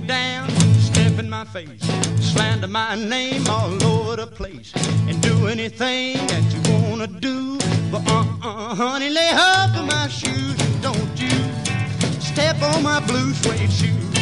down, step in my face, slander my name all over the place, and do anything that you wanna do. But honey, lay off of my shoes, don't you step on my blue suede shoes.